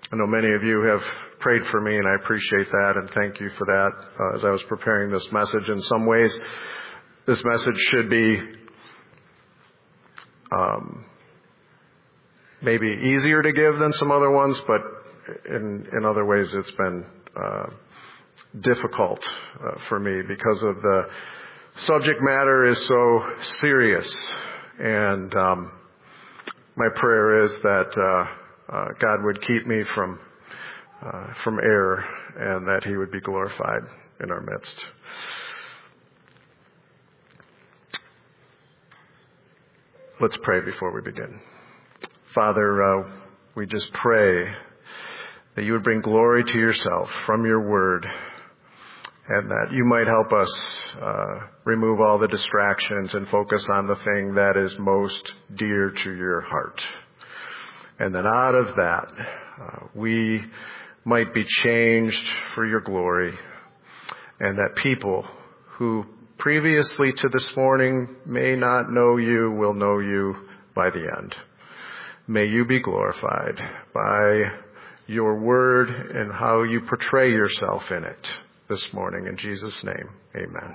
I know many of you have prayed for me, and I appreciate that, and thank you for that. As I was preparing this message, in some ways, this message should be maybe easier to give than some other ones, but in other ways it's been difficult for me because of the subject matter is so serious. And my prayer is that God would keep me from error, and that He would be glorified in our midst. Let's pray before we begin. Father, we just pray that You would bring glory to Yourself from Your Word, and that You might help us remove all the distractions and focus on the thing that is most dear to Your heart. And then out of that, we might be changed for Your glory, and that people who previously to this morning may not know You will know You by the end. May You be glorified by Your word and how You portray Yourself in it this morning. In Jesus' name, amen.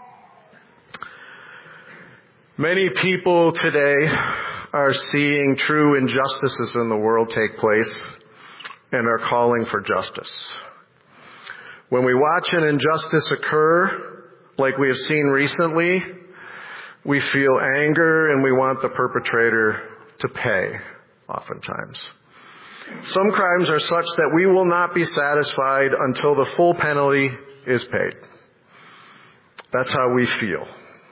Many people today are seeing true injustices in the world take place and are calling for justice. When we watch an injustice occur, like we have seen recently, we feel anger and we want the perpetrator to pay, oftentimes. Some crimes are such that we will not be satisfied until the full penalty is paid. That's how we feel.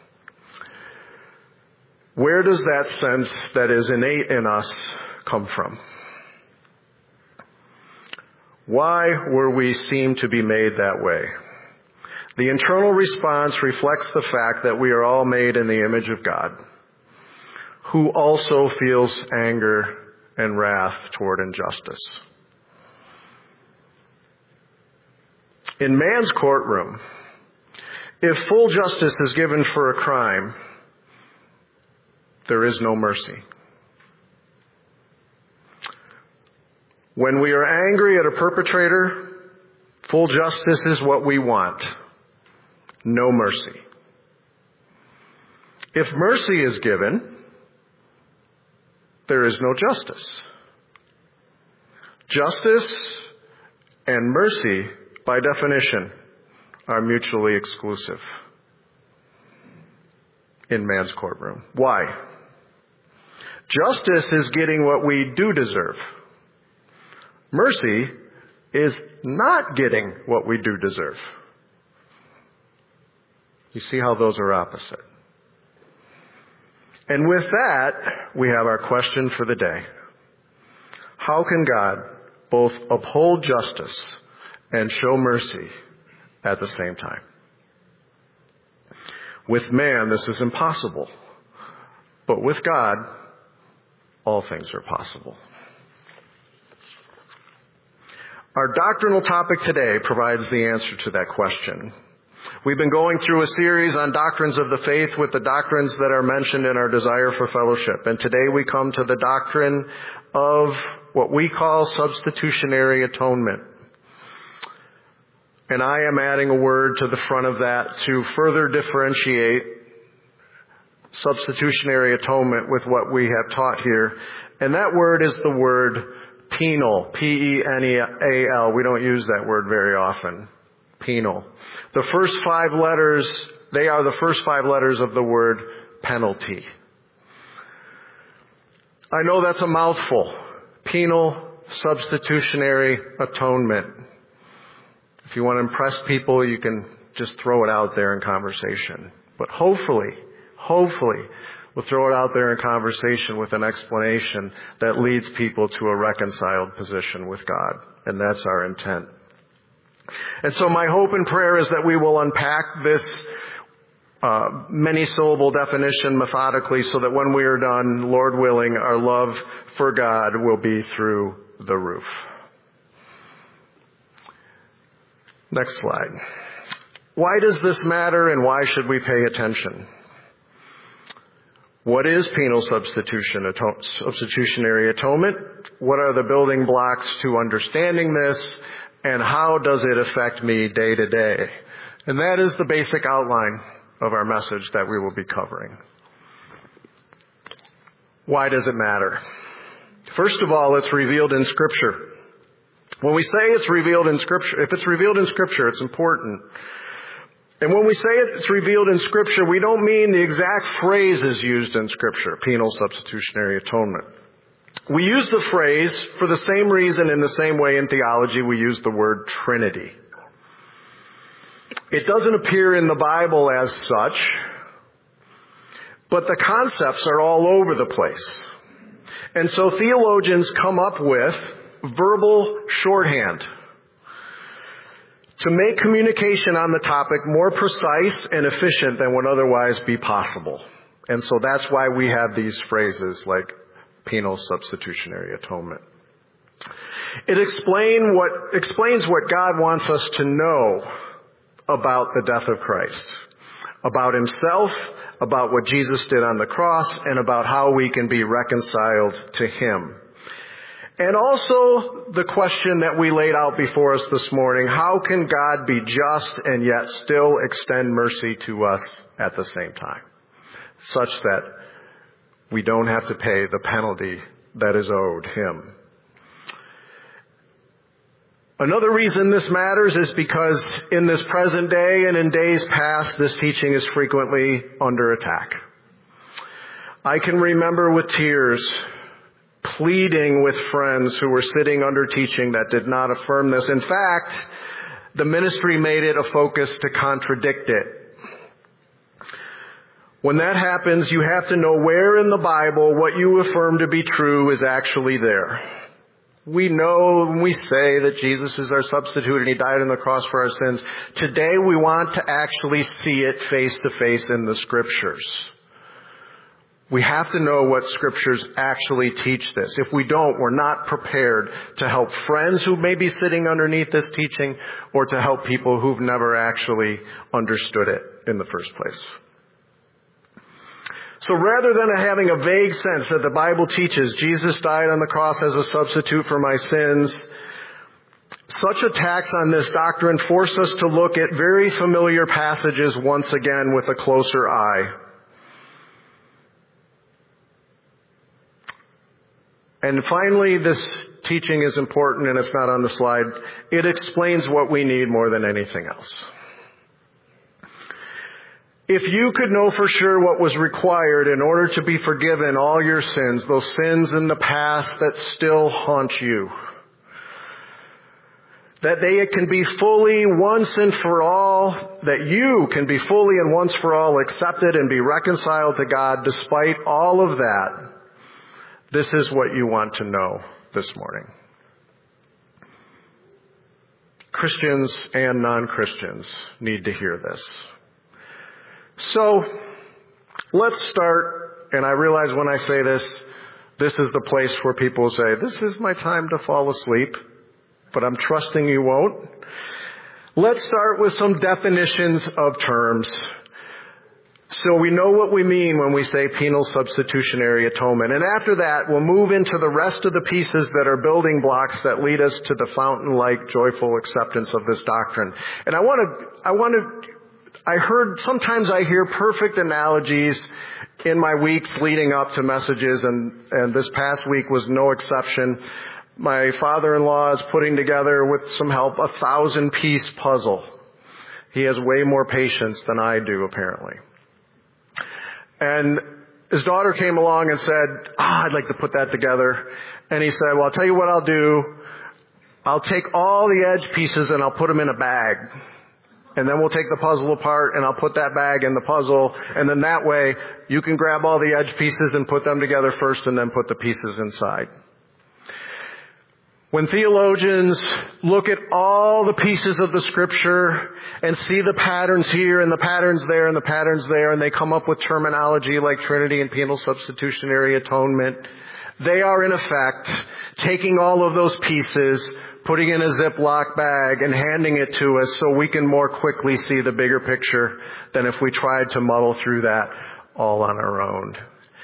Where does that sense that is innate in us come from? Why were we seen to be made that way? The internal response reflects the fact that we are all made in the image of God, who also feels anger and wrath toward injustice. In man's courtroom, if full justice is given for a crime, there is no mercy. When we are angry at a perpetrator, full justice is what we want. No mercy. If mercy is given, there is no justice. Justice and mercy, by definition, are mutually exclusive in man's courtroom. Why? Justice is getting what we do deserve. Mercy is not getting what we do deserve. You see how those are opposite. And with that, we have our question for the day. How can God both uphold justice and show mercy at the same time? With man, this is impossible. But with God, all things are possible. Our doctrinal topic today provides the answer to that question. We've been going through a series on doctrines of the faith with the doctrines that are mentioned in our desire for fellowship. And today we come to the doctrine of what we call substitutionary atonement. And I am adding a word to the front of that to further differentiate substitutionary atonement with what we have taught here. And that word is the word penal, P-E-N-E-A-L. We don't use that word very often. Penal. The first 5 letters, they are the first 5 letters of the word penalty. I know that's a mouthful. Penal substitutionary atonement. If you want to impress people, you can just throw it out there in conversation. But hopefully, we'll throw it out there in conversation with an explanation that leads people to a reconciled position with God. And that's our intent. And so my hope and prayer is that we will unpack this many-syllable definition methodically so that when we are done, Lord willing, our love for God will be through the roof. Next slide. Why does this matter and why should we pay attention? What is penal substitutionary atonement? What are the building blocks to understanding this? And how does it affect me day to day? And that is the basic outline of our message that we will be covering. Why does it matter? First of all, it's revealed in Scripture. When we say it's revealed in Scripture, if it's revealed in Scripture, it's important. And when we say it's revealed in Scripture, we don't mean the exact phrases used in Scripture, penal substitutionary atonement. We use the phrase for the same reason in the same way in theology we use the word Trinity. It doesn't appear in the Bible as such, but the concepts are all over the place. And so theologians come up with verbal shorthand to make communication on the topic more precise and efficient than would otherwise be possible. And so that's why we have these phrases like penal substitutionary atonement. It explains what God wants us to know about the death of Christ, about himself, about what Jesus did on the cross, and about how we can be reconciled to him. And also the question that we laid out before us this morning, how can God be just and yet still extend mercy to us at the same time, such that we don't have to pay the penalty that is owed him? Another reason this matters is because in this present day and in days past, this teaching is frequently under attack. I can remember with tears pleading with friends who were sitting under teaching that did not affirm this. In fact, the ministry made it a focus to contradict it. When that happens, you have to know where in the Bible what you affirm to be true is actually there. We know when we say that Jesus is our substitute and he died on the cross for our sins. Today we want to actually see it face to face in the Scriptures. We have to know what Scriptures actually teach this. If we don't, we're not prepared to help friends who may be sitting underneath this teaching or to help people who've never actually understood it in the first place. So rather than having a vague sense that the Bible teaches Jesus died on the cross as a substitute for my sins, such attacks on this doctrine force us to look at very familiar passages once again with a closer eye. And finally, this teaching is important, and it's not on the slide. It explains what we need more than anything else. If you could know for sure what was required in order to be forgiven all your sins, those sins in the past that still haunt you, that they can be fully once and for all, that you can be fully and once for all accepted and be reconciled to God despite all of that, this is what you want to know this morning. Christians and non-Christians need to hear this. So, let's start, and I realize when I say this, this is the place where people say, this is my time to fall asleep, but I'm trusting you won't. Let's start with some definitions of terms, so we know what we mean when we say penal substitutionary atonement. And after that, we'll move into the rest of the pieces that are building blocks that lead us to the fountain-like joyful acceptance of this doctrine. And sometimes I hear perfect analogies in my weeks leading up to messages, and this past week was no exception. My father-in-law is putting together, with some help, a 1,000-piece puzzle. He has way more patience than I do, apparently. And his daughter came along and said, I'd like to put that together. And he said, well, I'll tell you what I'll do. I'll take all the edge pieces and I'll put them in a bag. And then we'll take the puzzle apart and I'll put that bag in the puzzle. And then that way you can grab all the edge pieces and put them together first and then put the pieces inside. When theologians look at all the pieces of the Scripture and see the patterns here and the patterns there and the patterns there, and they come up with terminology like Trinity and penal substitutionary atonement, they are in effect taking all of those pieces, putting in a Ziploc bag and handing it to us so we can more quickly see the bigger picture than if we tried to muddle through that all on our own.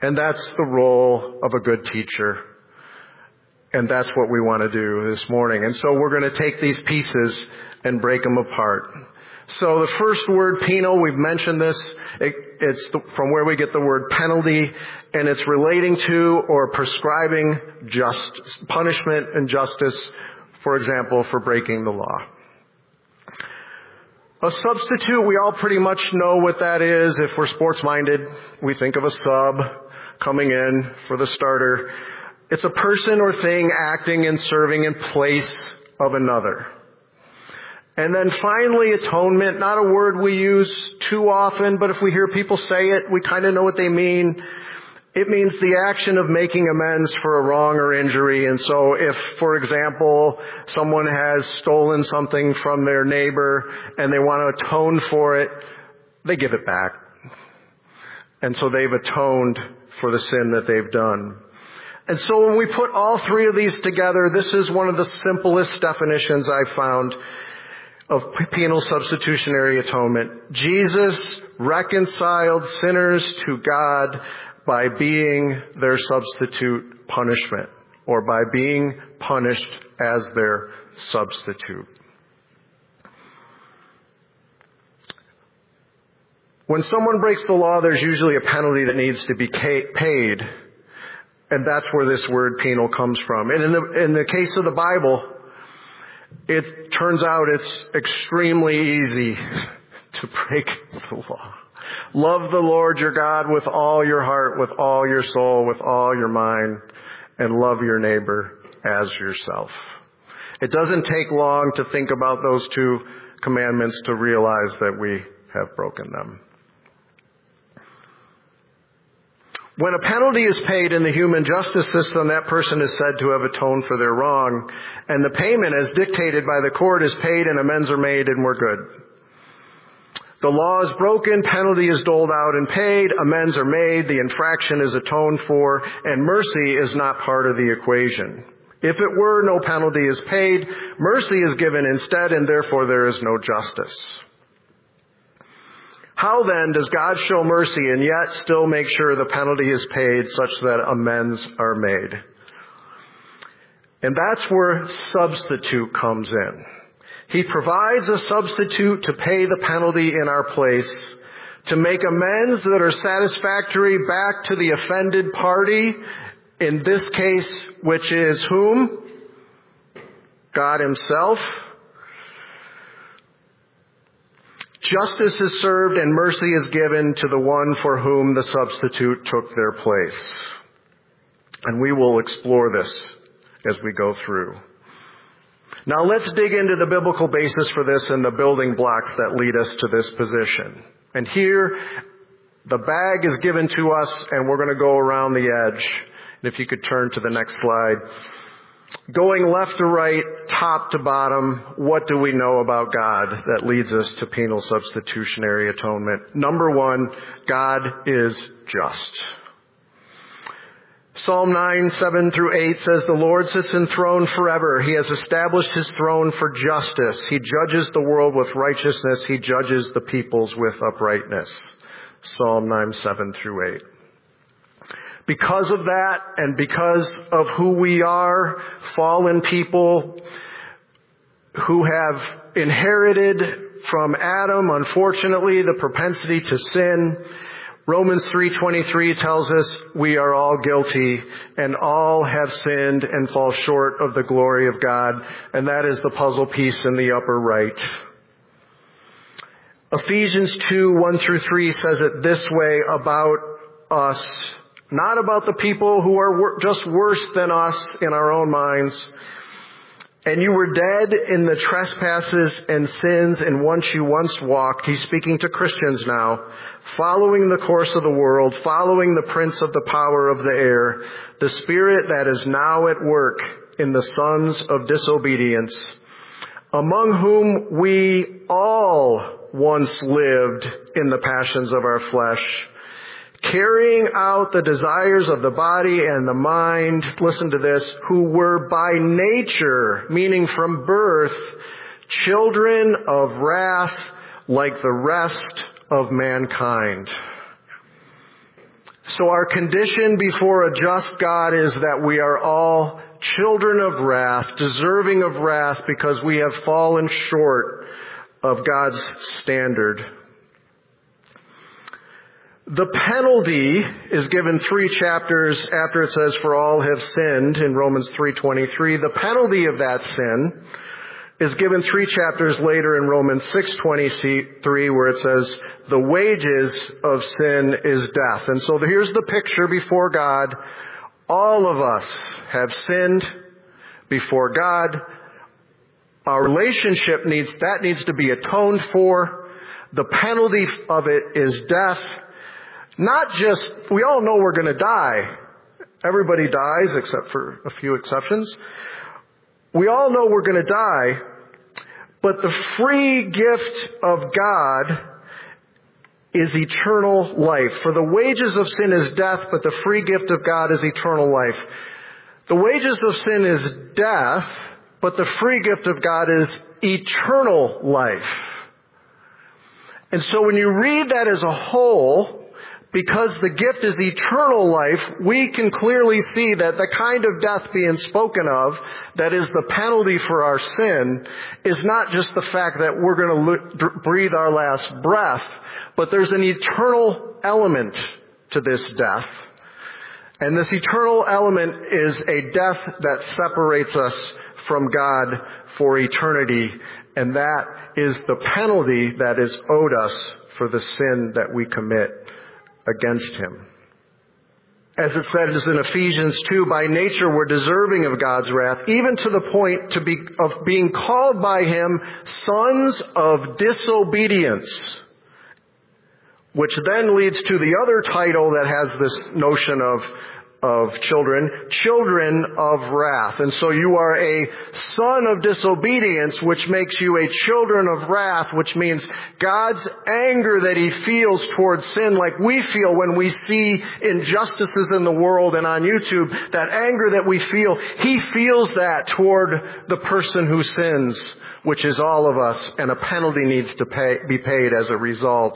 And that's the role of a good teacher. And that's what we want to do this morning. And so we're going to take these pieces and break them apart. So the first word, penal, we've mentioned this. It's from where we get the word penalty, and it's relating to or prescribing punishment and justice, for example, for breaking the law. A substitute, we all pretty much know what that is. If we're sports-minded, we think of a sub coming in for the starter. It's a person or thing acting and serving in place of another. And then finally, atonement, not a word we use too often, but if we hear people say it, we kind of know what they mean. It means the action of making amends for a wrong or injury. And so if, for example, someone has stolen something from their neighbor and they want to atone for it, they give it back. And so they've atoned for the sin that they've done. And so when we put all three of these together, this is one of the simplest definitions I've found of penal substitutionary atonement. Jesus reconciled sinners to God by being their substitute punishment, or by being punished as their substitute. When someone breaks the law, there's usually a penalty that needs to be paid. And that's where this word penal comes from. And in the case of the Bible, it turns out it's extremely easy to break the law. Love the Lord your God with all your heart, with all your soul, with all your mind, and love your neighbor as yourself. It doesn't take long to think about those two commandments to realize that we have broken them. When a penalty is paid in the human justice system, that person is said to have atoned for their wrong, and the payment as dictated by the court is paid and amends are made and we're good. The law is broken, penalty is doled out and paid, amends are made, the infraction is atoned for, and mercy is not part of the equation. If it were, no penalty is paid, mercy is given instead, and therefore there is no justice. How then does God show mercy and yet still make sure the penalty is paid such that amends are made? And that's where substitute comes in. He provides a substitute to pay the penalty in our place, to make amends that are satisfactory back to the offended party, in this case, which is whom? God himself. Justice is served and mercy is given to the one for whom the substitute took their place. And we will explore this as we go through. Now let's dig into the biblical basis for this and the building blocks that lead us to this position. And here, the bag is given to us and we're going to go around the edge. And if you could turn to the next slide. Going left to right, top to bottom, what do we know about God that leads us to penal substitutionary atonement? Number one, God is just. Psalm 9, 7 through 8 says, "The Lord sits enthroned forever. He has established his throne for justice. He judges the world with righteousness. He judges the peoples with uprightness." Psalm 9, 7 through 8. Because of that, and because of who we are, fallen people who have inherited from Adam, unfortunately, the propensity to sin, Romans 3:23 tells us we are all guilty and all have sinned and fall short of the glory of God. And that is the puzzle piece in the upper right. Ephesians 2, 1 through 3 says it this way about us. Not about the people who are just worse than us in our own minds. "And you were dead in the trespasses and sins in which you once walked." He's speaking to Christians now. "Following the course of the world, following the prince of the power of the air, the spirit that is now at work in the sons of disobedience, among whom we all once lived in the passions of our flesh, carrying out the desires of the body and the mind," listen to this, "who were by nature," meaning from birth, "children of wrath like the rest of mankind." So our condition before a just God is that we are all children of wrath, deserving of wrath because we have fallen short of God's standard. The penalty is given 3 chapters after it says, for all have sinned in Romans 3:23. The penalty of that sin is given 3 chapters later in Romans 6:23, where it says, the wages of sin is death. And so here's the picture before God. All of us have sinned before God. Our relationship needs to be atoned for. The penalty of it is death. Not just, we all know we're going to die. Everybody dies except for a few exceptions. We all know we're going to die. But the free gift of God is eternal life. For the wages of sin is death, but the free gift of God is eternal life. The wages of sin is death, but the free gift of God is eternal life. And so when you read that as a whole, because the gift is eternal life, we can clearly see that the kind of death being spoken of, that is the penalty for our sin, is not just the fact that we're going to breathe our last breath, but there's an eternal element to this death. And this eternal element is a death that separates us from God for eternity. And that is the penalty that is owed us for the sin that we commit against Him. As it says in Ephesians 2, by nature we're deserving of God's wrath, even to the point of being called by Him sons of disobedience. Which then leads to the other title that has this notion of children of wrath. And so you are a son of disobedience, which makes you a children of wrath, which means God's anger that He feels towards sin, like we feel when we see injustices in the world and on YouTube, that anger that we feel, He feels that toward the person who sins, which is all of us, and a penalty needs to be paid as a result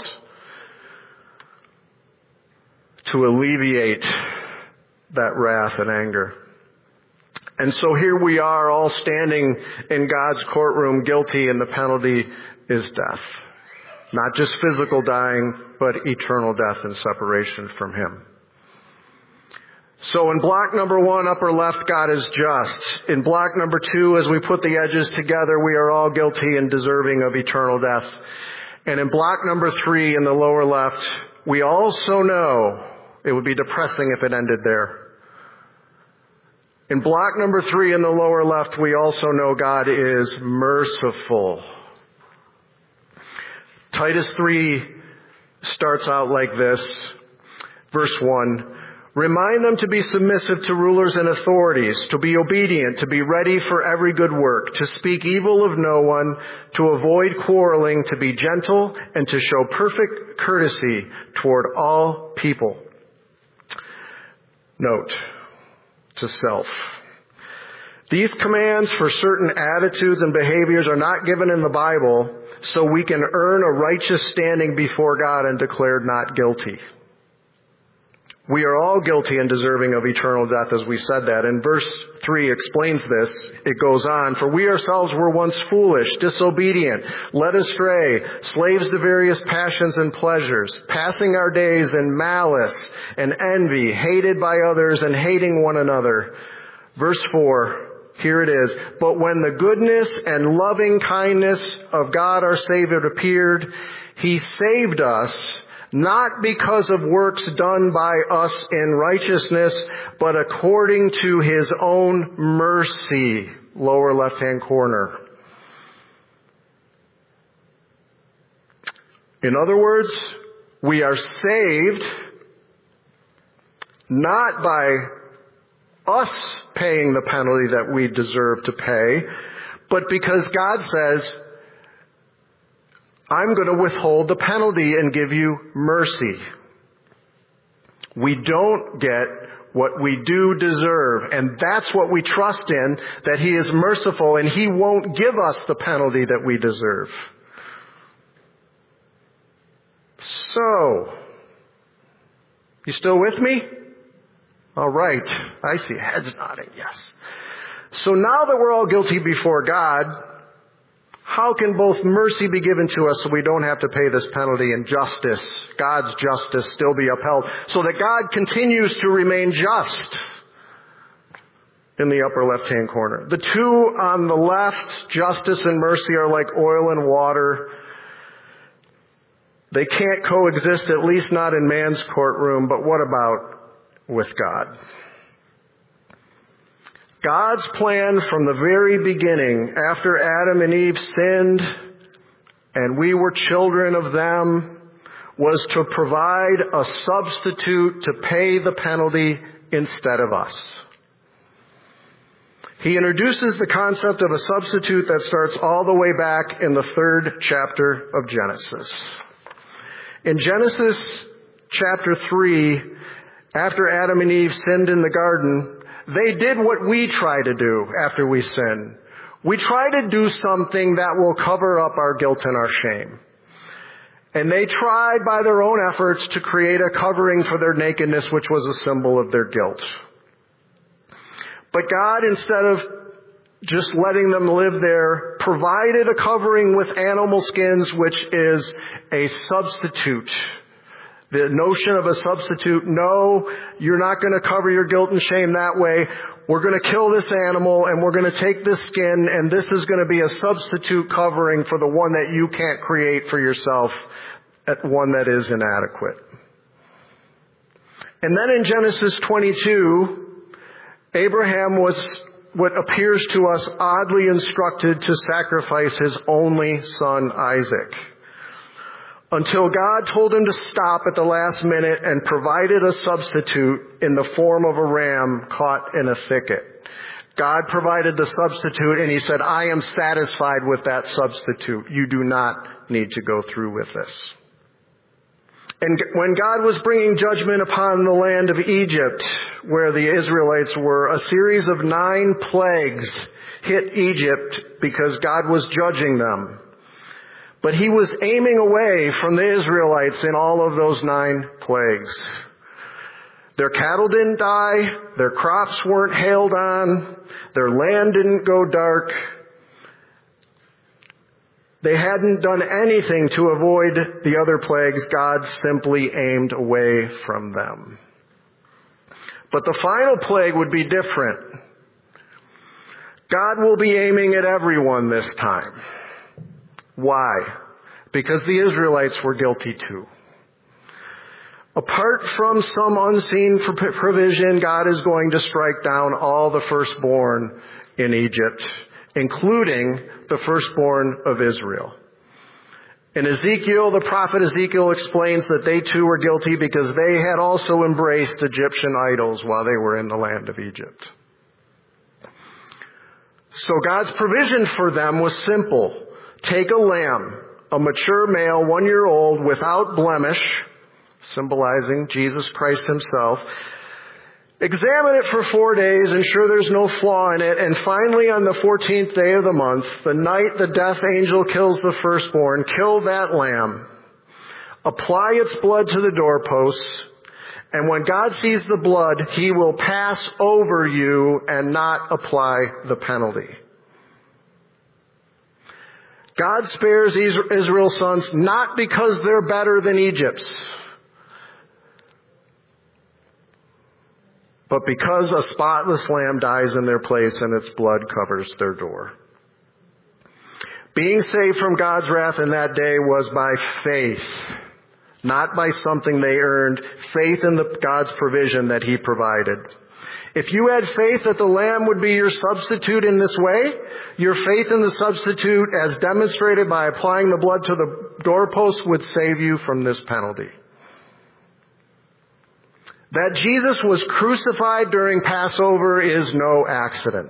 to alleviate that wrath and anger. And so here we are all standing in God's courtroom guilty, and the penalty is death. Not just physical dying, but eternal death and separation from Him. So in block number 1, upper left, God is just. In block number 2, as we put the edges together, we are all guilty and deserving of eternal death. And in block number 3, in the lower left, we also know it would be depressing if it ended there. In block number 3 in the lower left, we also know God is merciful. Titus 3 starts out like this. Verse 1. Remind them to be submissive to rulers and authorities, to be obedient, to be ready for every good work, to speak evil of no one, to avoid quarreling, to be gentle, and to show perfect courtesy toward all people. Note to self. These commands for certain attitudes and behaviors are not given in the Bible so we can earn a righteous standing before God and declared not guilty. We are all guilty and deserving of eternal death, as we said that. And verse 3 explains this. It goes on, for we ourselves were once foolish, disobedient, led astray, slaves to various passions and pleasures, passing our days in malice and envy, hated by others and hating one another. Verse 4, here it is. But when the goodness and loving kindness of God our Savior appeared, He saved us, not because of works done by us in righteousness, but according to His own mercy. Lower left-hand corner. In other words, we are saved not by us paying the penalty that we deserve to pay, but because God says, I'm going to withhold the penalty and give you mercy. We don't get what we do deserve, and that's what we trust in, that He is merciful and He won't give us the penalty that we deserve. So, You still with me? All right. I see heads nodding. Yes. So now that we're all guilty before God, how can both mercy be given to us so we don't have to pay this penalty and justice, God's justice, still be upheld so that God continues to remain just? In the upper left-hand corner. The two on the left, justice and mercy, are like oil and water. They can't coexist, at least not in man's courtroom, but what about with God? God's plan from the very beginning, after Adam and Eve sinned and we were children of them, was to provide a substitute to pay the penalty instead of us. He introduces the concept of a substitute that starts all the way back in the 3rd chapter of Genesis. In Genesis chapter 3, after Adam and Eve sinned in the garden, they did what we try to do after we sin. We try to do something that will cover up our guilt and our shame. And they tried by their own efforts to create a covering for their nakedness, which was a symbol of their guilt. But God, instead of just letting them live there, provided a covering with animal skins, which is a substitute. The notion of a substitute, no, you're not going to cover your guilt and shame that way. We're going to kill this animal and we're going to take this skin and this is going to be a substitute covering for the one that you can't create for yourself, one that is inadequate. And then in Genesis 22, Abraham was what appears to us oddly instructed to sacrifice his only son, Isaac, until God told him to stop at the last minute and provided a substitute in the form of a ram caught in a thicket. God provided the substitute and he said, I am satisfied with that substitute. You do not need to go through with this. And when God was bringing judgment upon the land of Egypt, where the Israelites were, a series of 9 plagues hit Egypt because God was judging them. But he was aiming away from the Israelites in all of those 9 plagues. Their cattle didn't die, their crops weren't hailed on, their land didn't go dark. They hadn't done anything to avoid the other plagues. God simply aimed away from them. But the final plague would be different. God will be aiming at everyone this time. Why? Because the Israelites were guilty too. Apart from some unseen provision, God is going to strike down all the firstborn in Egypt, including the firstborn of Israel. In Ezekiel, the prophet Ezekiel explains that they too were guilty because they had also embraced Egyptian idols while they were in the land of Egypt. So God's provision for them was simple. Take a lamb, a mature male, 1-year-old, without blemish, symbolizing Jesus Christ himself. Examine it for 4 days, ensure there's no flaw in it, and finally on the 14th day of the month, the night the death angel kills the firstborn, kill that lamb. Apply its blood to the doorposts, and when God sees the blood, he will pass over you and not apply the penalty. God spares Israel's sons not because they're better than Egypt's, but because a spotless lamb dies in their place and its blood covers their door. Being saved from God's wrath in that day was by faith, not by something they earned, faith in God's provision that he provided. If you had faith that the lamb would be your substitute in this way, your faith in the substitute as demonstrated by applying the blood to the doorpost would save you from this penalty. That Jesus was crucified during Passover is no accident.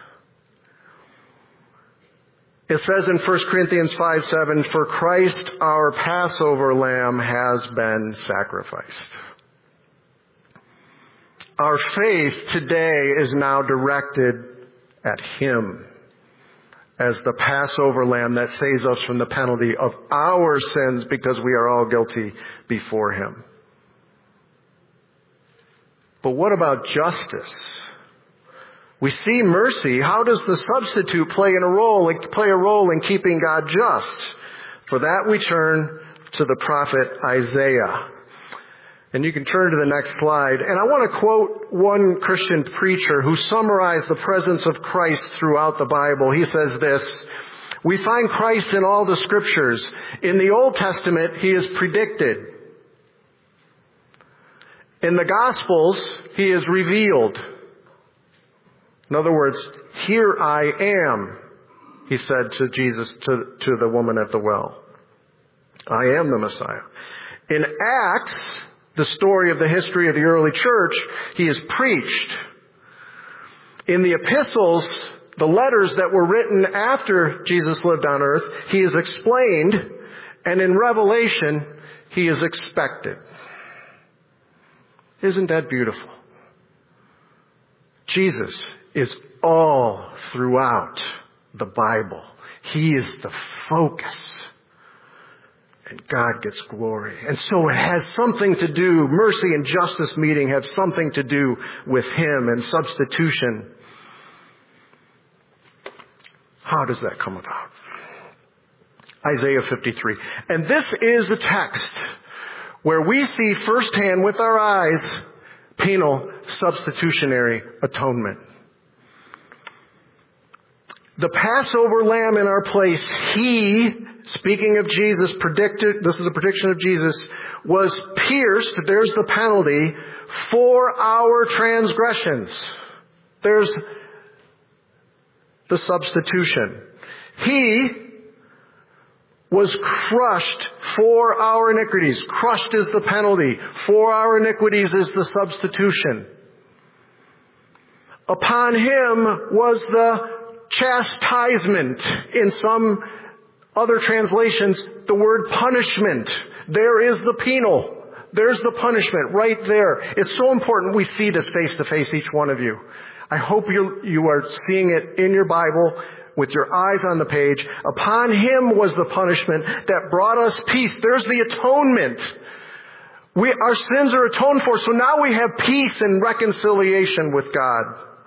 It says in 1 Corinthians 5:7, for Christ our Passover lamb has been sacrificed. Our faith today is now directed at him as the Passover lamb that saves us from the penalty of our sins because we are all guilty before him. But what about justice? We see mercy. How does the substitute play a role in keeping God just? For that we turn to the prophet Isaiah. And you can turn to the next slide. And I want to quote one Christian preacher who summarized the presence of Christ throughout the Bible. He says this: we find Christ in all the scriptures. In the Old Testament, he is predicted. In the Gospels, he is revealed. In other words, here I am, he said to Jesus, to the woman at the well. I am the Messiah. In Acts, the story of the history of the early church, he is preached. In the epistles, the letters that were written after Jesus lived on earth, he is explained. And in Revelation, he is expected. Isn't that beautiful? Jesus is all throughout the Bible. He is the focus. And God gets glory. And so it has something to do, mercy and justice meeting have something to do with him and substitution. How does that come about? Isaiah 53. And this is the text where we see firsthand with our eyes penal substitutionary atonement. The Passover lamb in our place, he, speaking of Jesus, this is a prediction of Jesus, was pierced, there's the penalty, for our transgressions. There's the substitution. He was crushed for our iniquities. Crushed is the penalty. For our iniquities is the substitution. Upon him was the chastisement. In some other translations, the word punishment. There is the penal. There's the punishment right there. It's so important we see this face to face, each one of you. I hope you are seeing it in your Bible with your eyes on the page. Upon him was the punishment that brought us peace. There's the atonement. Our sins are atoned for, so now we have peace and reconciliation with God.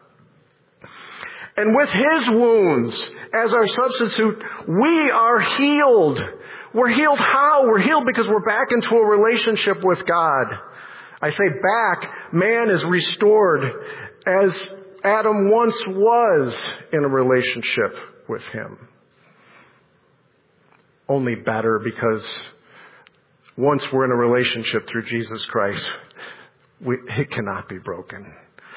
And with his wounds as our substitute, we are healed. We're healed how? We're healed because we're back into a relationship with God. I say back, man is restored as Adam once was in a relationship with him. Only better, because once we're in a relationship through Jesus Christ, it cannot be broken.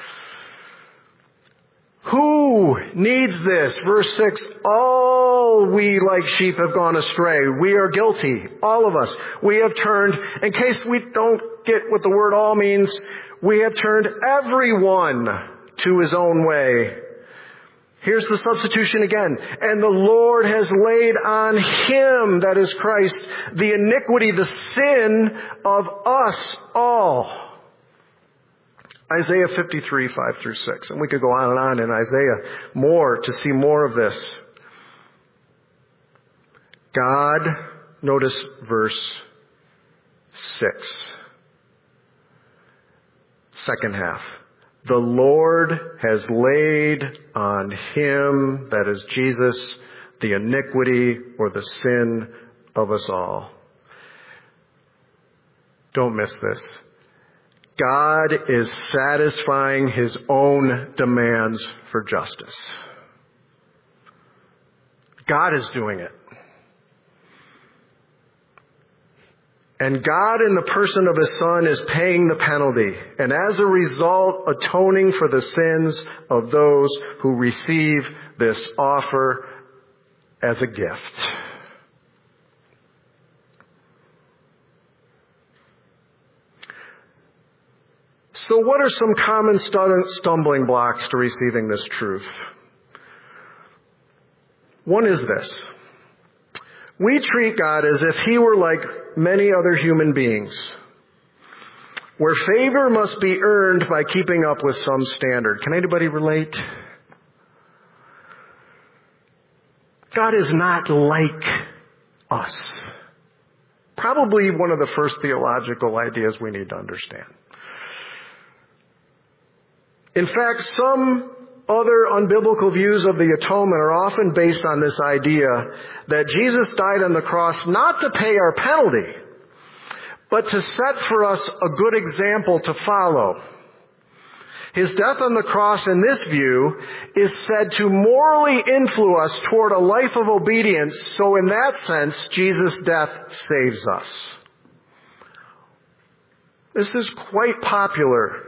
Who needs this? Verse 6, all we like sheep have gone astray. We are guilty. All of us. We have turned, in case we don't get what the word all means, we have turned everyone to his own way. Here's the substitution again. And the Lord has laid on him, that is Christ, the iniquity, the sin of us all. Isaiah 53, 5 through 6. And we could go on in Isaiah more to see more of this. God, notice verse 6. Second half. The Lord has laid on him, that is Jesus, the iniquity or the sin of us all. Don't miss this. God is satisfying his own demands for justice. God is doing it. And God, in the person of his Son, is paying the penalty, and as a result, atoning for the sins of those who receive this offer as a gift. So what are some common stumbling blocks to receiving this truth? One is this. We treat God as if he were like many other human beings, where favor must be earned by keeping up with some standard. Can anybody relate? God is not like us. Probably one of the first theological ideas we need to understand. In fact, some other unbiblical views of the atonement are often based on this idea that Jesus died on the cross not to pay our penalty, but to set for us a good example to follow. His death on the cross, in this view, is said to morally influence us toward a life of obedience, so in that sense, Jesus' death saves us. This is quite popular.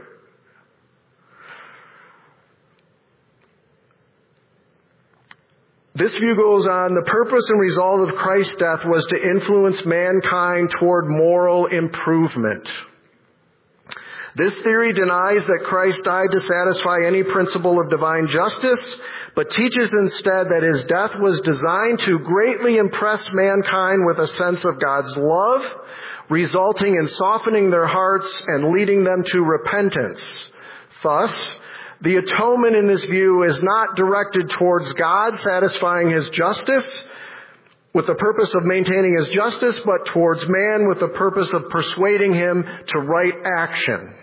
This view goes on, the purpose and result of Christ's death was to influence mankind toward moral improvement. This theory denies that Christ died to satisfy any principle of divine justice, but teaches instead that his death was designed to greatly impress mankind with a sense of God's love, resulting in softening their hearts and leading them to repentance. Thus, the atonement in this view is not directed towards God satisfying his justice with the purpose of maintaining his justice, but towards man with the purpose of persuading him to right action.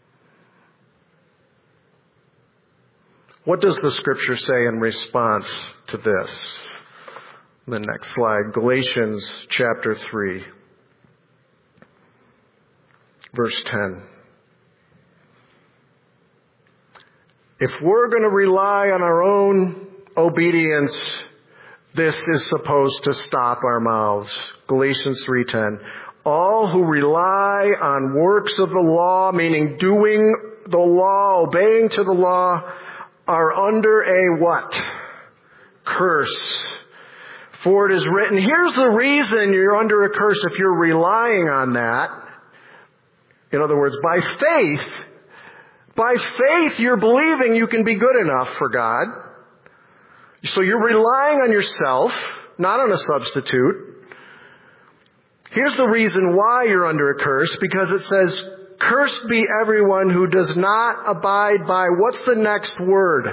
What does the Scripture say in response to this? The next slide, Galatians chapter 3, verse 10. If we're going to rely on our own obedience, this is supposed to stop our mouths. Galatians 3:10. All who rely on works of the law, meaning doing the law, obeying to the law, are under a what? Curse. For it is written, here's the reason you're under a curse if you're relying on that. In other words, by faith you're believing you can be good enough for God. So you're relying on yourself, not on a substitute. Here's the reason why you're under a curse, because it says, cursed be everyone who does not abide by, what's the next word?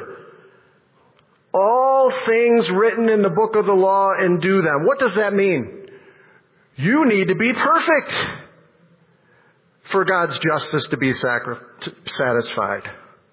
All things written in the book of the law and do them. What does that mean? You need to be perfect for God's justice to be satisfied.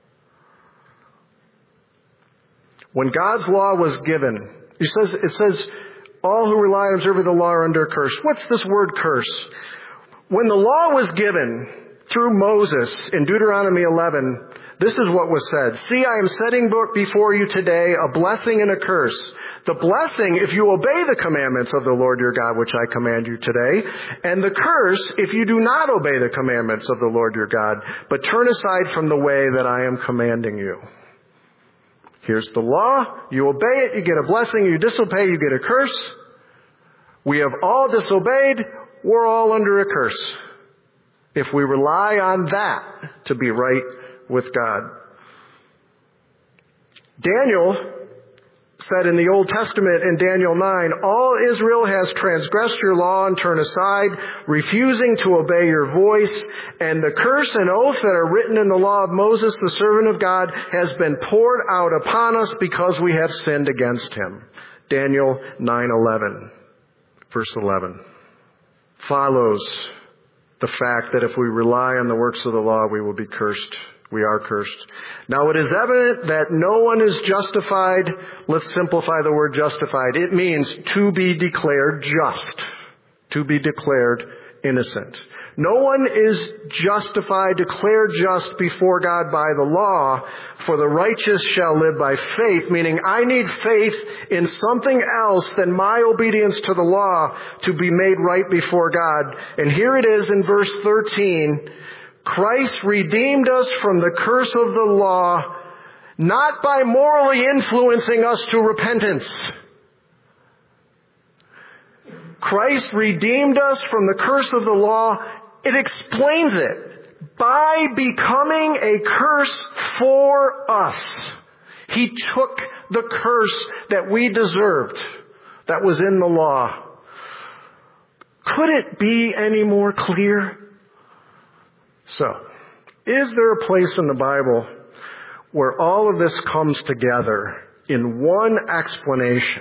When God's law was given, it says, all who rely on observing the law are under a curse. What's this word curse? When the law was given through Moses in Deuteronomy 11, this is what was said. See, I am setting before you today a blessing and a curse. The blessing, if you obey the commandments of the Lord your God, which I command you today. And the curse, if you do not obey the commandments of the Lord your God, but turn aside from the way that I am commanding you. Here's the law. You obey it, you get a blessing. You disobey, you get a curse. We have all disobeyed. We're all under a curse if we rely on that to be right with God. Daniel said in the Old Testament in Daniel 9, all Israel has transgressed your law and turned aside, refusing to obey your voice, and the curse and oath that are written in the law of Moses, the servant of God, has been poured out upon us because we have sinned against him. Daniel 9:11, verse 11. Follows the fact that if we rely on the works of the law, we will be cursed. We are cursed. Now it is evident that no one is justified. Let's simplify the word justified. It means to be declared just. To be declared innocent. No one is justified, declared just before God by the law, for the righteous shall live by faith, meaning I need faith in something else than my obedience to the law to be made right before God. And here it is in verse 13, Christ redeemed us from the curse of the law, not by morally influencing us to repentance. Christ redeemed us from the curse of the law. It explains it. By becoming a curse for us. He took the curse that we deserved, that was in the law. Could it be any more clear? So, is there a place in the Bible where all of this comes together in one explanation?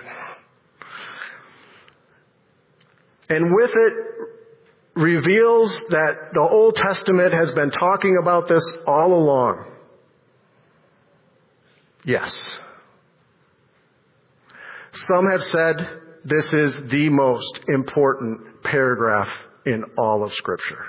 And with it reveals that the Old Testament has been talking about this all along. Yes. Some have said this is the most important paragraph in all of Scripture.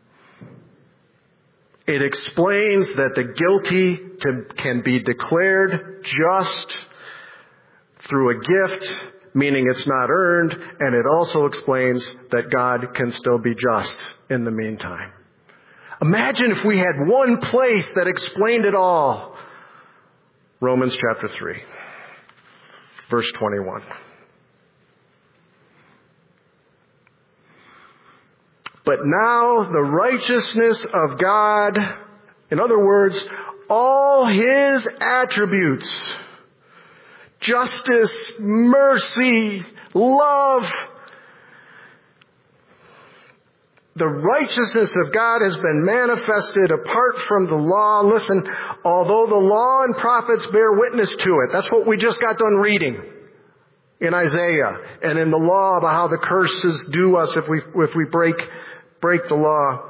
It explains that the guilty can be declared just through a gift, meaning it's not earned, and it also explains that God can still be just in the meantime. Imagine if we had one place that explained it all. Romans chapter 3, verse 21. But now the righteousness of God, in other words, all His attributes, justice, mercy, love, the righteousness of God has been manifested apart from the law. Listen, although the law and prophets bear witness to it, that's what we just got done reading in Isaiah and in the law about how the curse is due us if we break the law.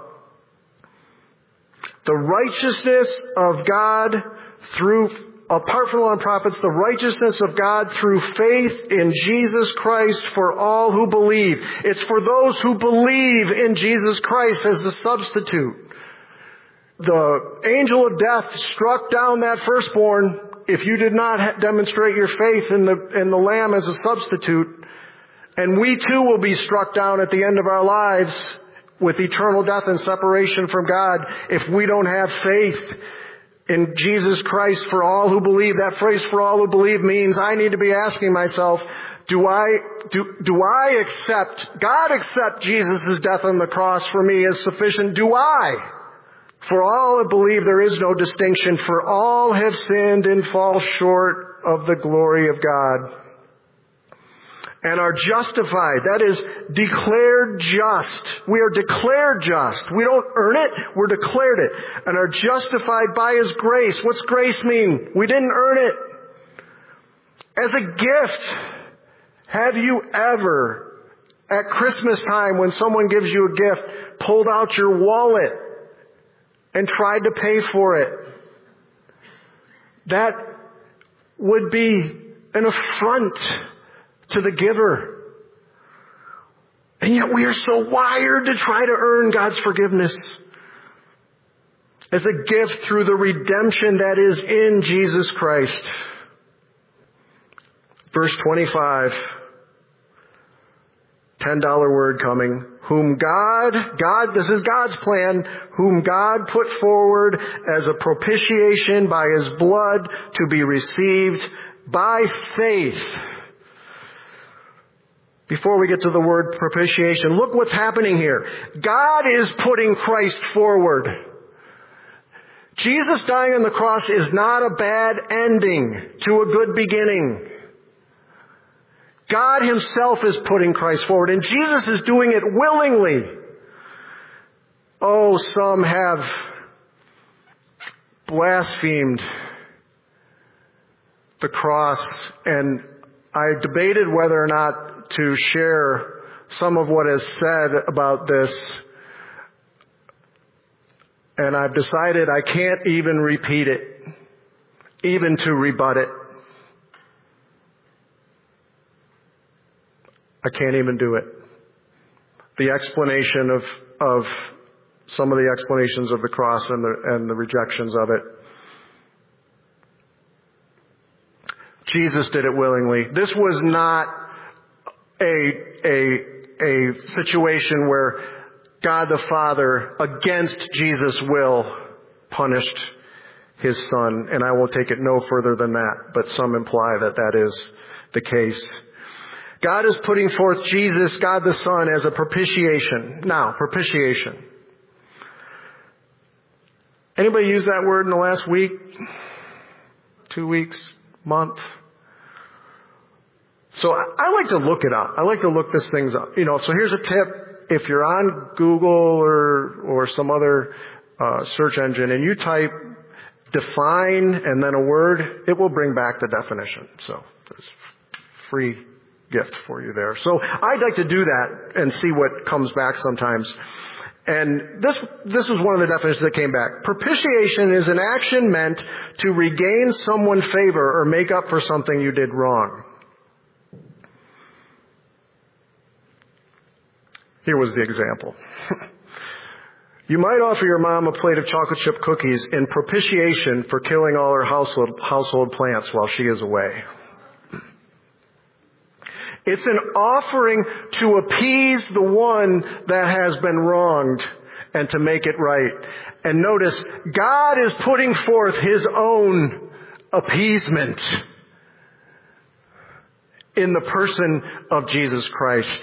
The righteousness of God apart from the law and prophets, the righteousness of God through faith in Jesus Christ for all who believe. It's for those who believe in Jesus Christ as the substitute. The angel of death struck down that firstborn if you did not demonstrate your faith in the Lamb as a substitute. And we too will be struck down at the end of our lives with eternal death and separation from God if we don't have faith in Jesus Christ for all who believe. That phrase, for all who believe, means I need to be asking myself, do I accept, God accept Jesus' death on the cross for me as sufficient? Do I? For all who believe there is no distinction, for all have sinned and fall short of the glory of God. And are justified. That is, declared just. We are declared just. We don't earn it, we're declared it. And are justified by His grace. What's grace mean? We didn't earn it. As a gift. Have you ever, at Christmas time when someone gives you a gift, pulled out your wallet and tried to pay for it? That would be an affront to the giver. And yet we are so wired to try to earn God's forgiveness as a gift through the redemption that is in Jesus Christ. Verse 25, $10 word coming. Whom God, this is God's plan, whom God put forward as a propitiation by His blood to be received by faith. Before we get to the word propitiation, look what's happening here. God is putting Christ forward. Jesus dying on the cross is not a bad ending to a good beginning. God Himself is putting Christ forward, and Jesus is doing it willingly. Oh, some have blasphemed the cross, and I debated whether or not to share some of what is said about this. And I've decided I can't even repeat it, even to rebut it. I can't even do it. The explanation of some of the explanations of the cross and the rejections of it. Jesus did it willingly. This was not a situation where God the Father, against Jesus' will, punished His Son. And I will take it no further than that, but some imply that that is the case. God is putting forth Jesus, God the Son, as a propitiation. Now, propitiation. Anybody use that word in the last week? 2 weeks? Month? So I like to look it up. I like to look these things up. So here's a tip. If you're on Google or some other search engine and you type define and then a word, it will bring back the definition. So there's free gift for you there. So I'd like to do that and see what comes back sometimes. And this was one of the definitions that came back. Propitiation is an action meant to regain someone's favor or make up for something you did wrong. Here was the example. You might offer your mom a plate of chocolate chip cookies in propitiation for killing all her household plants while she is away. It's an offering to appease the one that has been wronged and to make it right. And notice, God is putting forth His own appeasement in the person of Jesus Christ.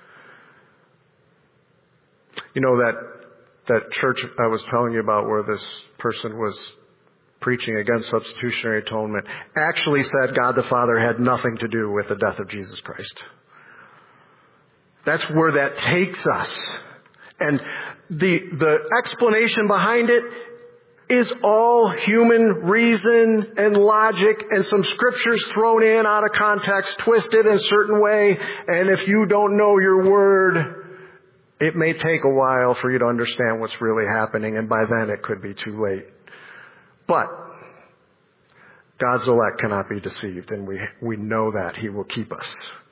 You know that church I was telling you about where this person was preaching against substitutionary atonement actually said God the Father had nothing to do with the death of Jesus Christ. That's where that takes us. And the explanation behind it is all human reason and logic and some scriptures thrown in out of context, twisted in a certain way. And if you don't know your word, it may take a while for you to understand what's really happening, and by then it could be too late. But God's elect cannot be deceived, and we know that He will keep us.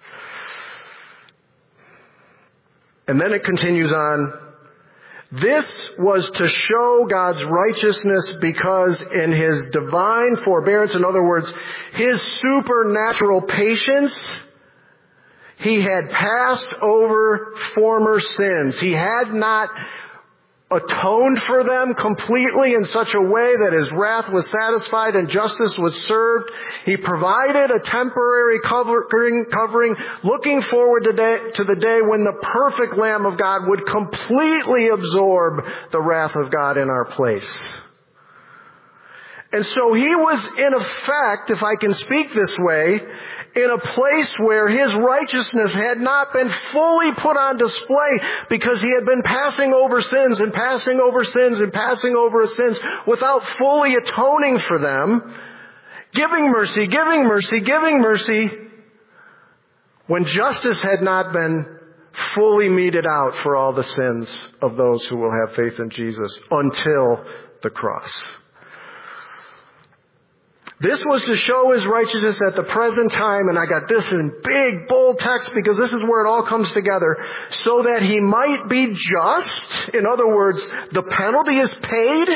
And then it continues on. This was to show God's righteousness because in His divine forbearance, in other words, His supernatural patience, He had passed over former sins. He had not atoned for them completely in such a way that His wrath was satisfied and justice was served. He provided a temporary covering, looking forward to the day when the perfect Lamb of God would completely absorb the wrath of God in our place. And so He was, in effect, if I can speak this way, in a place where His righteousness had not been fully put on display because He had been passing over sins and passing over sins and passing over sins without fully atoning for them, giving mercy, giving mercy, giving mercy, when justice had not been fully meted out for all the sins of those who will have faith in Jesus until the cross. This was to show His righteousness at the present time, and I got this in big, bold text because this is where it all comes together, so that He might be just. In other words, the penalty is paid,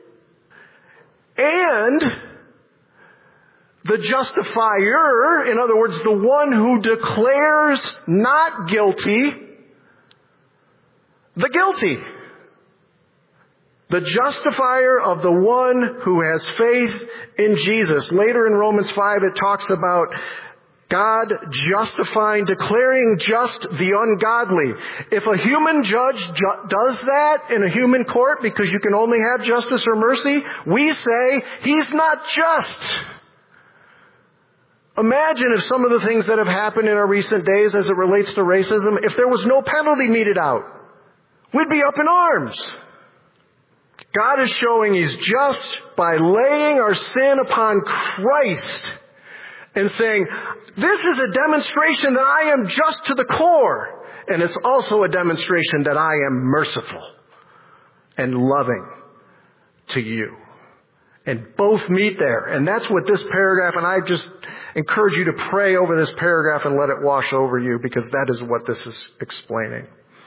and the justifier, in other words, the one who declares not guilty, the guilty. The justifier of the one who has faith in Jesus. Later in Romans 5 it talks about God justifying, declaring just the ungodly. If a human judge does that in a human court because you can only have justice or mercy, we say He's not just. Imagine if some of the things that have happened in our recent days as it relates to racism, if there was no penalty meted out, we'd be up in arms. God is showing He's just by laying our sin upon Christ and saying, this is a demonstration that I am just to the core. And it's also a demonstration that I am merciful and loving to you. And both meet there. And that's what this paragraph, and I just encourage you to pray over this paragraph and let it wash over you, because that is what this is explaining.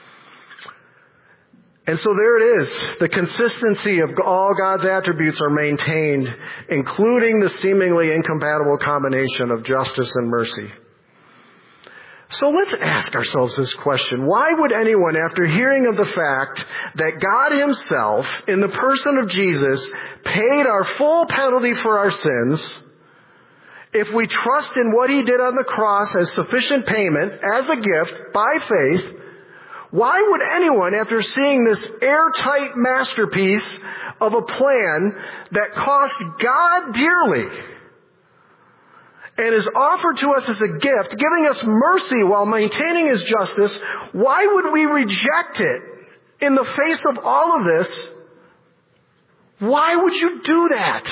And so there it is. The consistency of all God's attributes are maintained, including the seemingly incompatible combination of justice and mercy. So let's ask ourselves this question. Why would anyone, after hearing of the fact that God Himself, in the person of Jesus, paid our full penalty for our sins, if we trust in what He did on the cross as sufficient payment, as a gift, by faith, why would anyone, after seeing this airtight masterpiece of a plan that cost God dearly and is offered to us as a gift, giving us mercy while maintaining His justice, why would we reject it in the face of all of this? Why would you do that?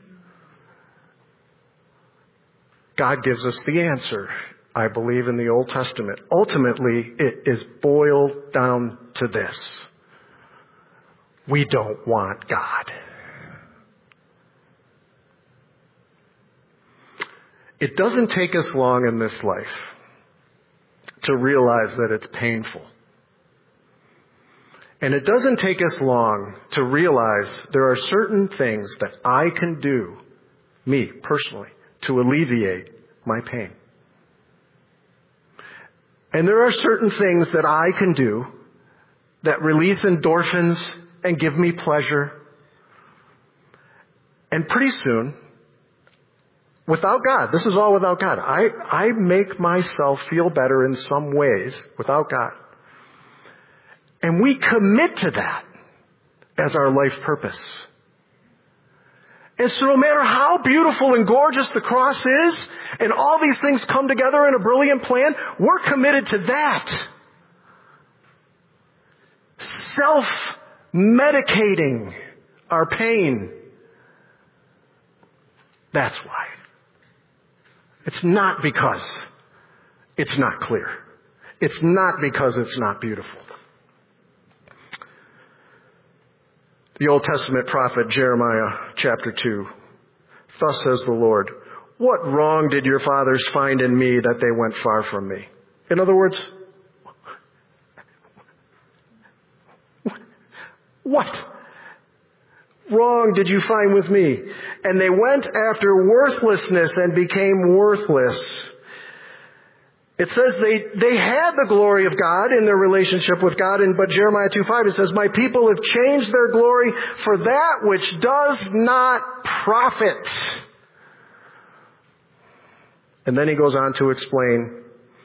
God gives us the answer, I believe, in the Old Testament. Ultimately, it is boiled down to this. we don't want God. It doesn't take us long in this life to realize that it's painful. And it doesn't take us long to realize there are certain things that I can do, me personally, to alleviate my pain. And there are certain things that I can do that release endorphins and give me pleasure. And pretty soon, without God, this is all without God, I make myself feel better in some ways without God. And we commit to that as our life purpose. And so no matter how beautiful and gorgeous the cross is, and all these things come together in a brilliant plan, we're committed to that. Self-medicating our pain. That's why. It's not because it's not clear. It's not because it's not beautiful. The Old Testament prophet Jeremiah chapter 2. Thus says the Lord, what wrong did your fathers find in me that they went far from me? In other words, what wrong did you find with me? And they went after worthlessness and became worthless. It says they had the glory of God in their relationship with God, but Jeremiah 2:5, it says, my people have changed their glory for that which does not profit. And then he goes on to explain,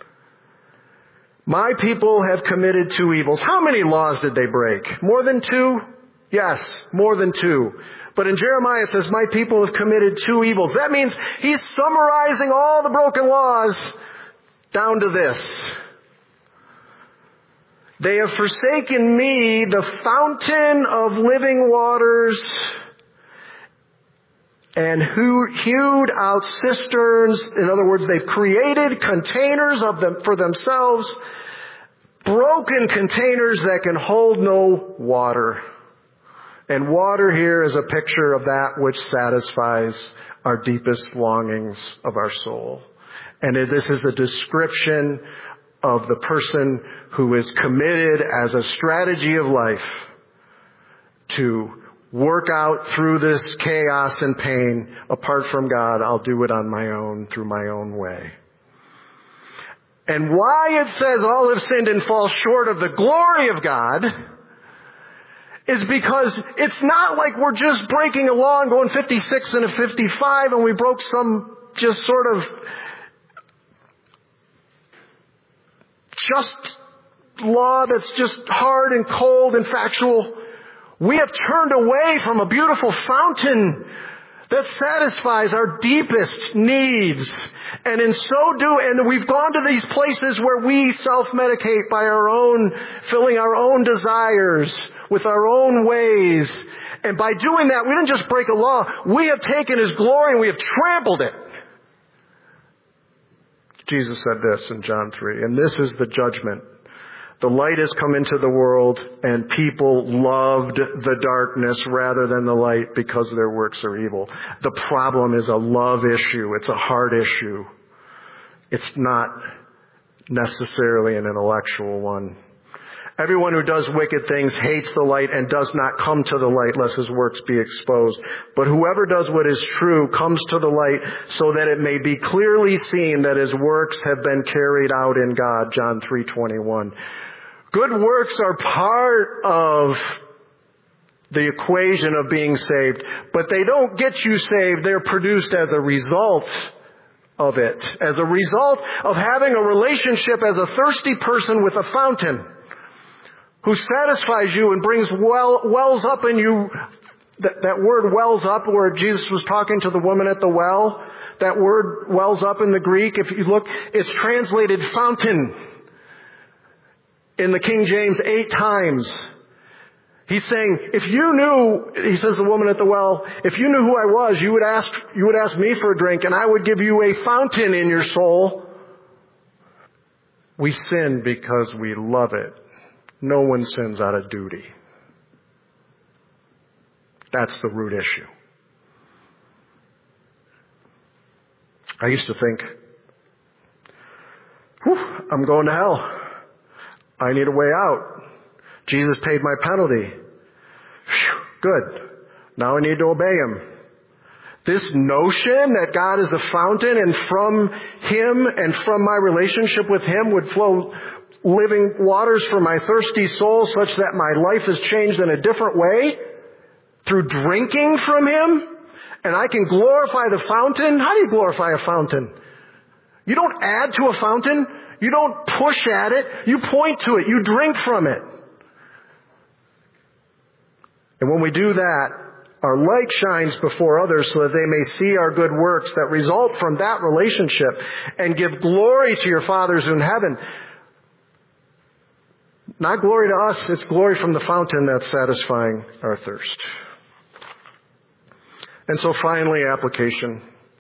my people have committed 2 evils. How many laws did they break? More than 2? Yes, more than 2. But in Jeremiah it says, my people have committed 2 evils. That means he's summarizing all the broken laws down to this. They have forsaken me, the fountain of living waters, and hewed out cisterns. In other words, they've created containers of them for themselves, broken containers that can hold no water. And water here is a picture of that which satisfies our deepest longings of our soul. And this is a description of the person who is committed as a strategy of life to work out through this chaos and pain. Apart from God, I'll do it on my own, through my own way. And why it says all have sinned and fall short of the glory of God is because it's not like we're just breaking a law and going 56 and a 55 and we broke some just sort of just law that's just hard and cold and factual. We have turned away from a beautiful fountain that satisfies our deepest needs. And in so doing, and we've gone to these places where we self-medicate by our own, filling our own desires with our own ways. And by doing that, we didn't just break a law. We have taken His glory and we have trampled it. Jesus said this in John 3, and this is the judgment. The light has come into the world, and people loved the darkness rather than the light because their works are evil. The problem is a love issue. It's a heart issue. It's not necessarily an intellectual one. Everyone who does wicked things hates the light and does not come to the light lest his works be exposed. But whoever does what is true comes to the light so that it may be clearly seen that his works have been carried out in God. John 3:21. Good works are part of the equation of being saved, but they don't get you saved. They're produced as a result of it, as a result of having a relationship as a thirsty person with a fountain who satisfies you and brings wells up in you. That word wells up, where Jesus was talking to the woman at the well, that word wells up in the Greek, if you look, it's translated fountain in the King James 8 times. He's saying, if you knew, he says, the woman at the well, if you knew who I was, you would ask me for a drink and I would give you a fountain in your soul. We sin because we love it. No one sins out of duty. That's the root issue. I used to think, I'm going to hell. I need a way out. Jesus paid my penalty. Whew, good. Now I need to obey Him. This notion that God is a fountain and from Him and from my relationship with Him would flow living waters for my thirsty soul such that my life is changed in a different way through drinking from Him, and I can glorify the fountain. How do you glorify a fountain? You don't add to a fountain. You don't push at it. You point to it. You drink from it. And when we do that, our light shines before others so that they may see our good works that result from that relationship and give glory to your Father who's in heaven. Not glory to us, it's glory from the fountain that's satisfying our thirst. And so finally, application.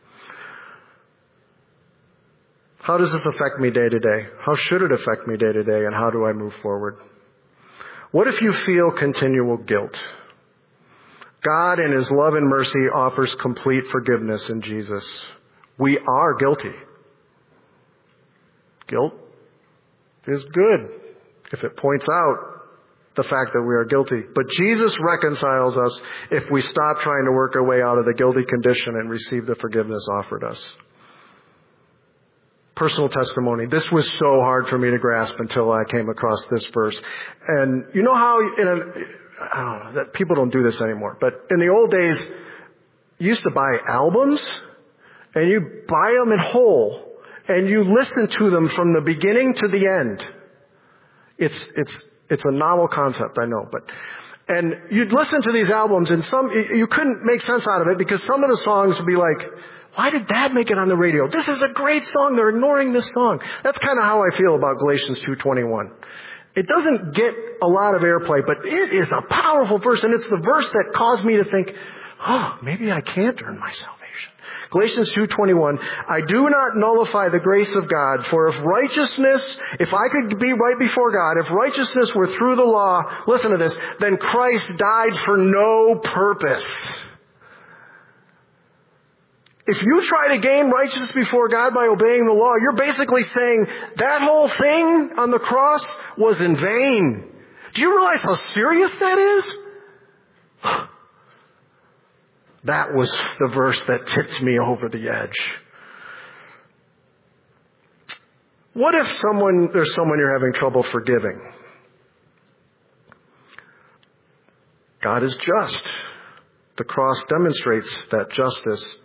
How does this affect me day to day? How should it affect me day to day? And how do I move forward? What if you feel continual guilt? God in His love and mercy offers complete forgiveness in Jesus. We are guilty. Guilt is good if it points out the fact that we are guilty. But Jesus reconciles us if we stop trying to work our way out of the guilty condition and receive the forgiveness offered us. Personal testimony. This was so hard for me to grasp until I came across this verse. And you know how I don't know, that people don't do this anymore, but in the old days, you used to buy albums and you buy them in whole and you listen to them from the beginning to the end. It's a novel concept, I know, and you'd listen to these albums and you couldn't make sense out of it because some of the songs would be like, why did that make it on the radio? This is a great song. They're ignoring this song. That's kind of how I feel about Galatians 2:21. It doesn't get a lot of airplay, but it is a powerful verse, and it's the verse that caused me to think, maybe I can't earn my salvation. Galatians 2:21, I do not nullify the grace of God, for if I could be right before God, if righteousness were through the law, listen to this, then Christ died for no purpose. If you try to gain righteousness before God by obeying the law, you're basically saying that whole thing on the cross was in vain. Do you realize how serious that is? That was the verse that tipped me over the edge. What if there's someone you're having trouble forgiving? God is just. The cross demonstrates that justice.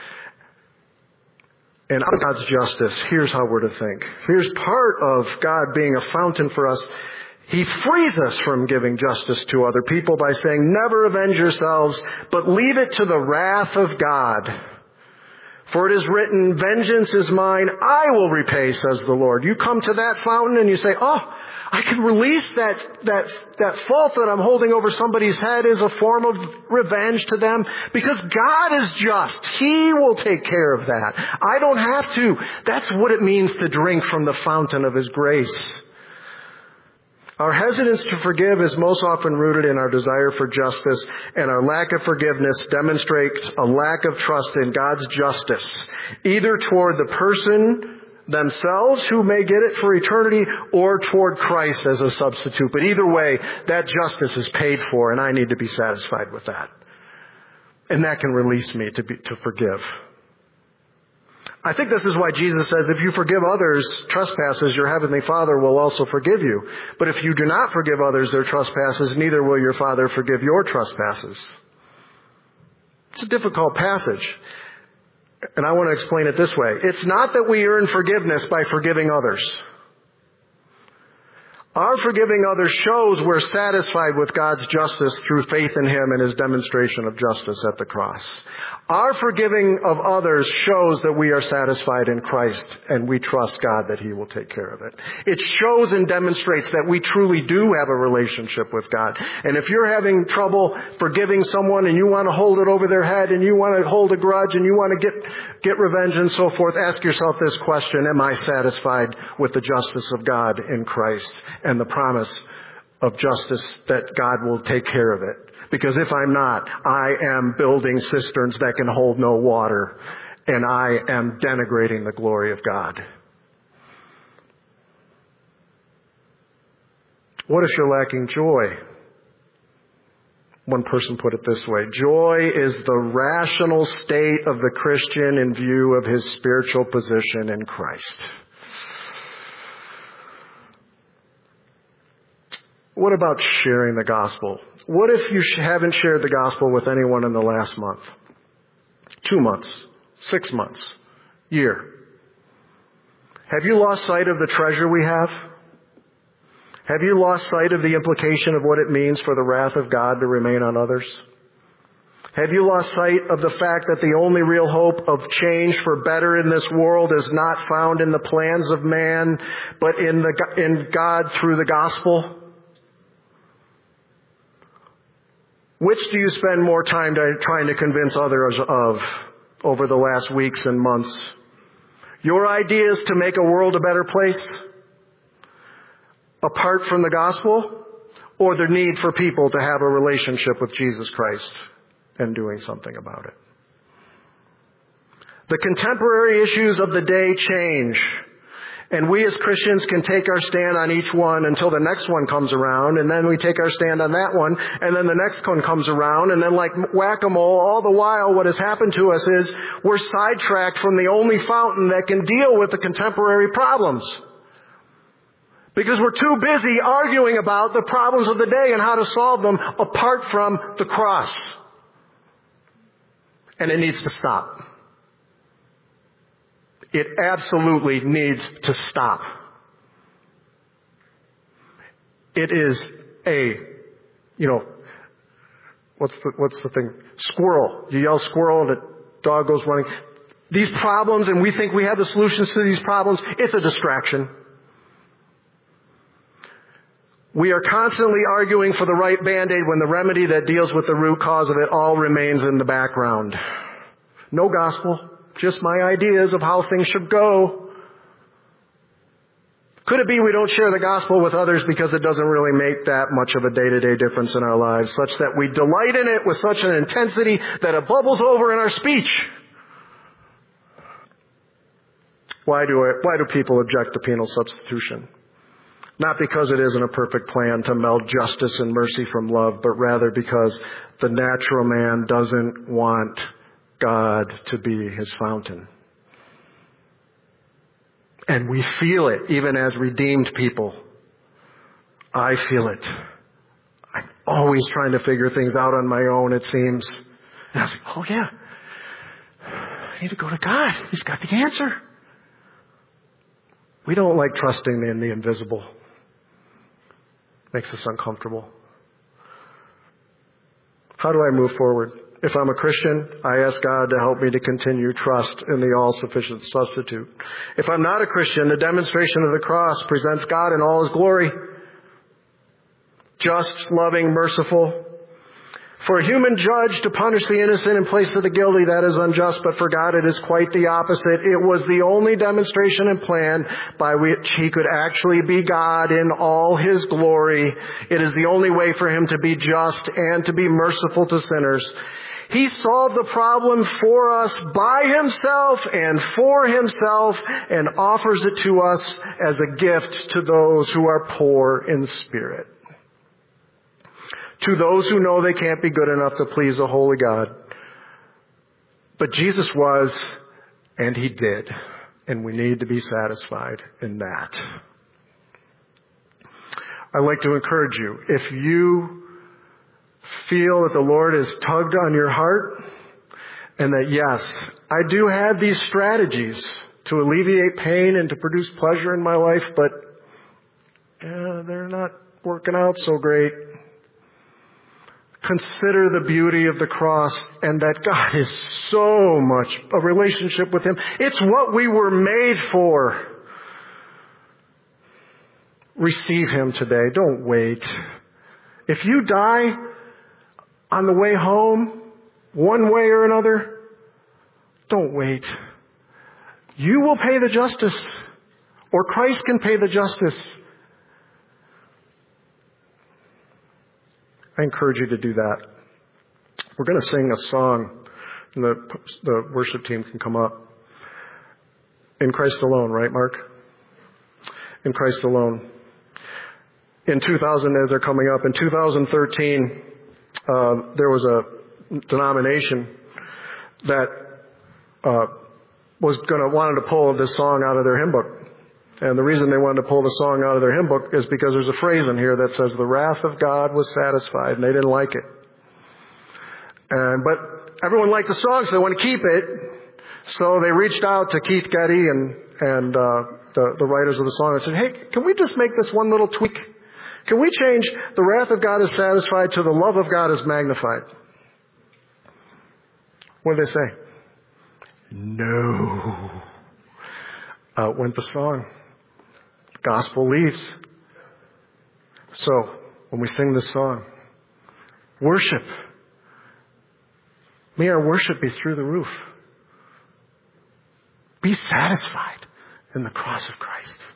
And out of God's justice, here's how we're to think. Here's part of God being a fountain for us. He frees us from giving justice to other people by saying, never avenge yourselves, but leave it to the wrath of God. For it is written, vengeance is mine, I will repay, says the Lord. You come to that fountain and you say, I can release that fault that I'm holding over somebody's head is a form of revenge to them because God is just. He will take care of that. I don't have to. That's what it means to drink from the fountain of His grace. Our hesitance to forgive is most often rooted in our desire for justice, and our lack of forgiveness demonstrates a lack of trust in God's justice, either toward the person themselves who may get it for eternity or toward Christ as a substitute. But either way, that justice is paid for, and I need to be satisfied with that. And that can release me to forgive. I think this is why Jesus says, if you forgive others' trespasses, your heavenly Father will also forgive you. But if you do not forgive others their trespasses, neither will your Father forgive your trespasses. It's a difficult passage. And I want to explain it this way. It's not that we earn forgiveness by forgiving others. Our forgiving others shows we're satisfied with God's justice through faith in Him and His demonstration of justice at the cross. Our forgiving of others shows that we are satisfied in Christ and we trust God that He will take care of it. It shows and demonstrates that we truly do have a relationship with God. And if you're having trouble forgiving someone and you want to hold it over their head and you want to hold a grudge and you want to get revenge and so forth, ask yourself this question: am I satisfied with the justice of God in Christ and the promise of justice that God will take care of it? Because if I'm not, I am building cisterns that can hold no water, and I am denigrating the glory of God. What if you're lacking joy? One person put it this way: joy is the rational state of the Christian in view of his spiritual position in Christ. What about sharing the gospel? What if you haven't shared the gospel with anyone in the last month, 2 months, 6 months, year? Have you lost sight of the treasure we have? Have you lost sight of the implication of what it means for the wrath of God to remain on others? Have you lost sight of the fact that the only real hope of change for better in this world is not found in the plans of man, but in God through the gospel? Which do you spend more time trying to convince others of over the last weeks and months? Your ideas to make a world a better place apart from the gospel, or the need for people to have a relationship with Jesus Christ and doing something about it? The contemporary issues of the day change, and we as Christians can take our stand on each one until the next one comes around, and then we take our stand on that one, and then the next one comes around, and then like whack-a-mole, all the while what has happened to us is we're sidetracked from the only fountain that can deal with the contemporary problems. Because we're too busy arguing about the problems of the day and how to solve them apart from the cross. And it needs to stop. It absolutely needs to stop. It is what's the thing? Squirrel. You yell squirrel and the dog goes running. These problems, and we think we have the solutions to these problems, it's a distraction. We are constantly arguing for the right Band-Aid when the remedy that deals with the root cause of it all remains in the background. No gospel, just my ideas of how things should go. Could it be we don't share the gospel with others because it doesn't really make that much of a day-to-day difference in our lives, such that we delight in it with such an intensity that it bubbles over in our speech? Why do people object to penal substitution? Not because it isn't a perfect plan to meld justice and mercy from love, but rather because the natural man doesn't want God to be his fountain. And we feel it even as redeemed people. I feel it. I'm always trying to figure things out on my own, it seems. And I was like, oh yeah, I need to go to God. He's got the answer. We don't like trusting in the invisible. Makes us uncomfortable. How do I move forward? If I'm a Christian, I ask God to help me to continue trust in the all-sufficient substitute. If I'm not a Christian, the demonstration of the cross presents God in all his glory. Just, loving, merciful. For a human judge to punish the innocent in place of the guilty, that is unjust, but for God it is quite the opposite. It was the only demonstration and plan by which he could actually be God in all his glory. It is the only way for him to be just and to be merciful to sinners. He solved the problem for us by himself and for himself, and offers it to us as a gift to those who are poor in spirit. To those who know they can't be good enough to please a holy God. But Jesus was, and he did. And we need to be satisfied in that. I'd like to encourage you, if you feel that the Lord has tugged on your heart, and that yes, I do have these strategies to alleviate pain and to produce pleasure in my life, but they're not working out so great. Consider the beauty of the cross and that God is so much a relationship with him. It's what we were made for. Receive him today. Don't wait. If you die on the way home, one way or another, don't wait. You will pay the justice, or Christ can pay the justice. I encourage you to do that. We're going to sing a song, and the worship team can come up. In Christ alone, right, Mark? In Christ alone. In 2000, as they're coming up, in 2013, there was a denomination that wanted to pull this song out of their hymn book. And the reason they wanted to pull the song out of their hymn book is because there's a phrase in here that says, the wrath of God was satisfied, and they didn't like it. But everyone liked the song, so they want to keep it. So they reached out to Keith Getty and the writers of the song and said, hey, can we just make this one little tweak? Can we change the wrath of God is satisfied to the love of God is magnified? What did they say? No. Out went the song. Gospel leaves. So, when we sing this song, worship. May our worship be through the roof. Be satisfied in the cross of Christ.